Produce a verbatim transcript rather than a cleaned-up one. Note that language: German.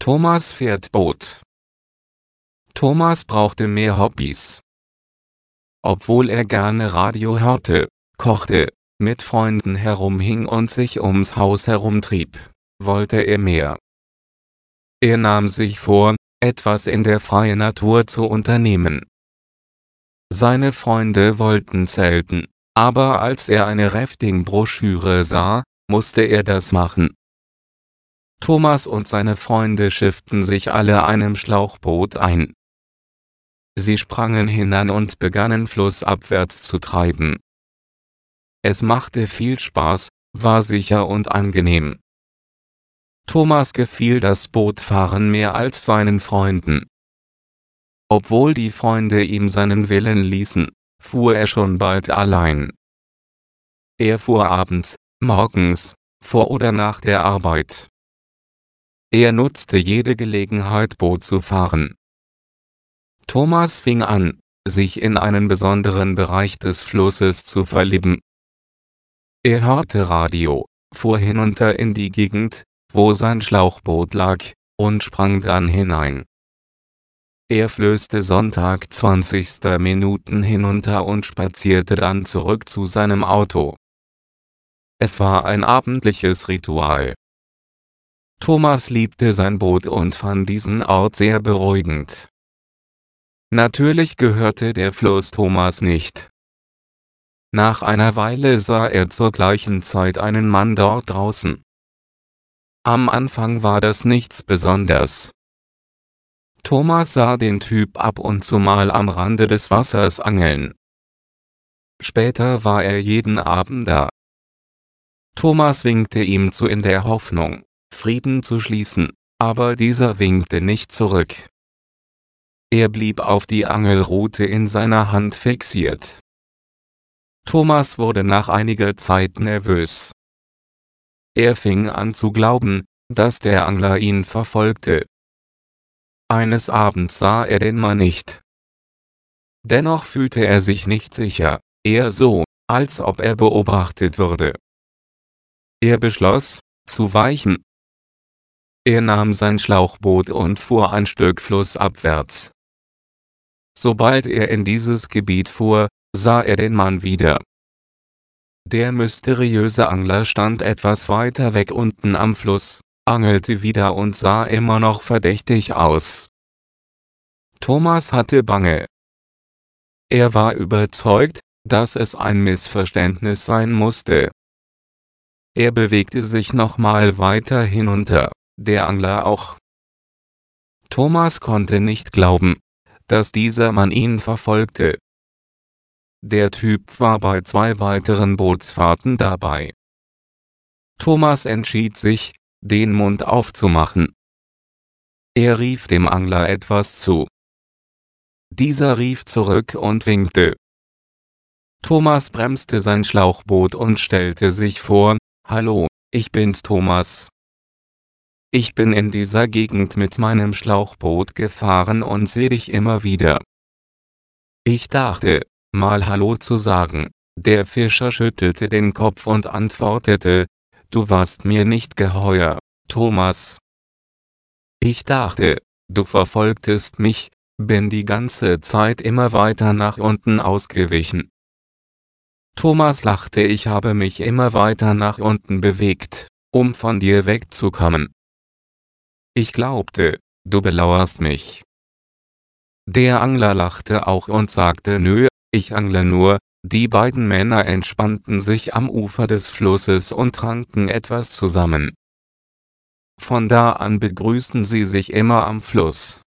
Thomas fährt Boot. Thomas brauchte mehr Hobbys. Obwohl er gerne Radio hörte, kochte, mit Freunden herumhing und sich ums Haus herumtrieb, wollte er mehr. Er nahm sich vor, etwas in der freien Natur zu unternehmen. Seine Freunde wollten zelten, aber als er eine Rafting-Broschüre sah, musste er das machen. Thomas und seine Freunde schifften sich alle einem Schlauchboot ein. Sie sprangen hinein und begannen flussabwärts zu treiben. Es machte viel Spaß, war sicher und angenehm. Thomas gefiel das Bootfahren mehr als seinen Freunden. Obwohl die Freunde ihm seinen Willen ließen, fuhr er schon bald allein. Er fuhr abends, morgens, vor oder nach der Arbeit. Er nutzte jede Gelegenheit, Boot zu fahren. Thomas fing an, sich in einen besonderen Bereich des Flusses zu verlieben. Er hörte Radio, fuhr hinunter in die Gegend, wo sein Schlauchboot lag, und sprang dann hinein. Er flößte Sonntag zwanzig Minuten hinunter und spazierte dann zurück zu seinem Auto. Es war ein abendliches Ritual. Thomas liebte sein Boot und fand diesen Ort sehr beruhigend. Natürlich gehörte der Fluss Thomas nicht. Nach einer Weile sah er zur gleichen Zeit einen Mann dort draußen. Am Anfang war das nichts Besonderes. Thomas sah den Typ ab und zu mal am Rande des Wassers angeln. Später war er jeden Abend da. Thomas winkte ihm zu in der Hoffnung, Frieden zu schließen, aber dieser winkte nicht zurück. Er blieb auf die Angelrute in seiner Hand fixiert. Thomas wurde nach einiger Zeit nervös. Er fing an zu glauben, dass der Angler ihn verfolgte. Eines Abends sah er den Mann nicht. Dennoch fühlte er sich nicht sicher, eher so, als ob er beobachtet würde. Er beschloss, zu weichen. Er nahm sein Schlauchboot und fuhr ein Stück flussabwärts. Sobald er in dieses Gebiet fuhr, sah er den Mann wieder. Der mysteriöse Angler stand etwas weiter weg unten am Fluss, angelte wieder und sah immer noch verdächtig aus. Thomas hatte Bange. Er war überzeugt, dass es ein Missverständnis sein musste. Er bewegte sich nochmal weiter hinunter, der Angler auch. Thomas konnte nicht glauben, dass dieser Mann ihn verfolgte. Der Typ war bei zwei weiteren Bootsfahrten dabei. Thomas entschied sich, den Mund aufzumachen. Er rief dem Angler etwas zu. Dieser rief zurück und winkte. Thomas bremste sein Schlauchboot und stellte sich vor: Hallo, ich bin Thomas. Ich bin in dieser Gegend mit meinem Schlauchboot gefahren und sehe dich immer wieder. Ich dachte, mal Hallo zu sagen. Der Fischer schüttelte den Kopf und antwortete: Du warst mir nicht geheuer, Thomas. Ich dachte, du verfolgtest mich, bin die ganze Zeit immer weiter nach unten ausgewichen. Thomas lachte. Ich habe mich immer weiter nach unten bewegt, um von dir wegzukommen. Ich glaubte, du belauerst mich. Der Angler lachte auch und sagte: Nö, ich angle nur. Die beiden Männer entspannten sich am Ufer des Flusses und tranken etwas zusammen. Von da an begrüßten sie sich immer am Fluss.